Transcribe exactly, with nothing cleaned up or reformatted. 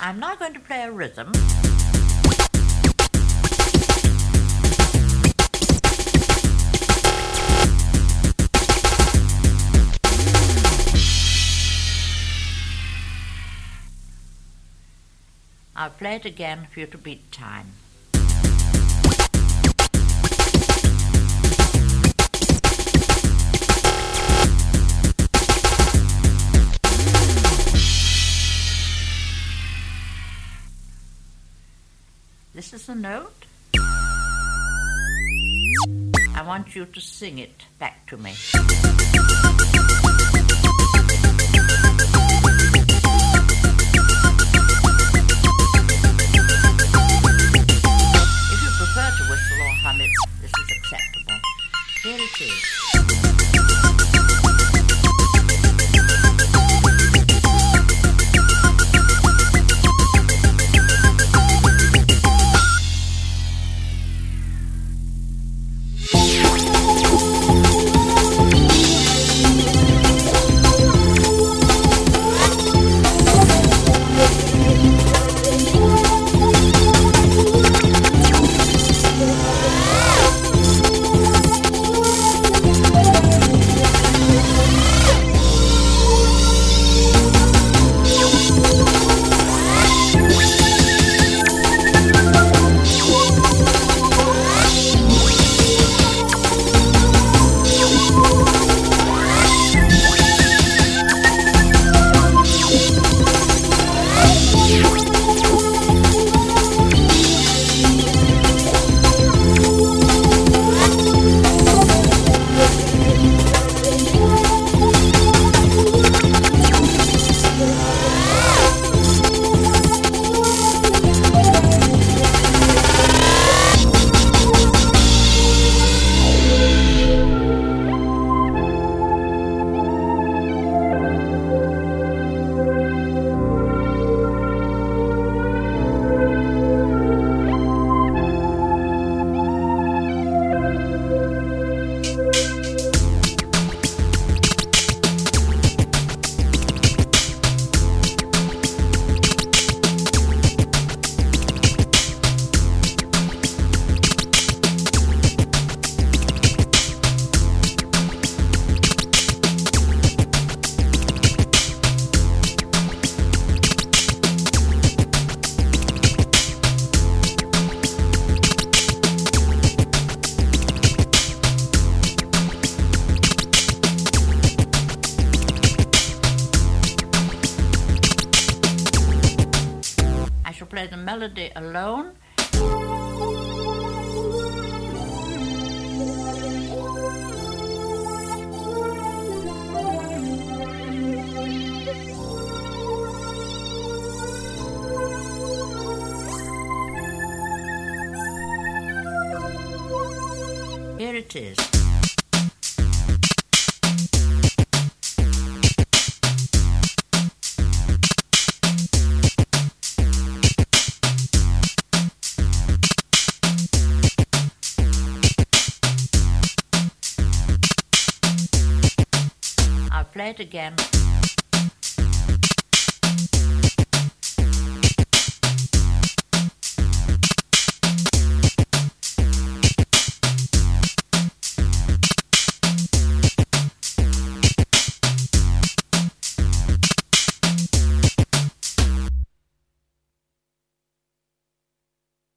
I'm now going to play a rhythm. I'll play it again for you to beat time. This is the note. I want you to sing it back to me. If you prefer to whistle or hum it, this is acceptable. Here it is. Play the melody alone. Here it is. Play it again.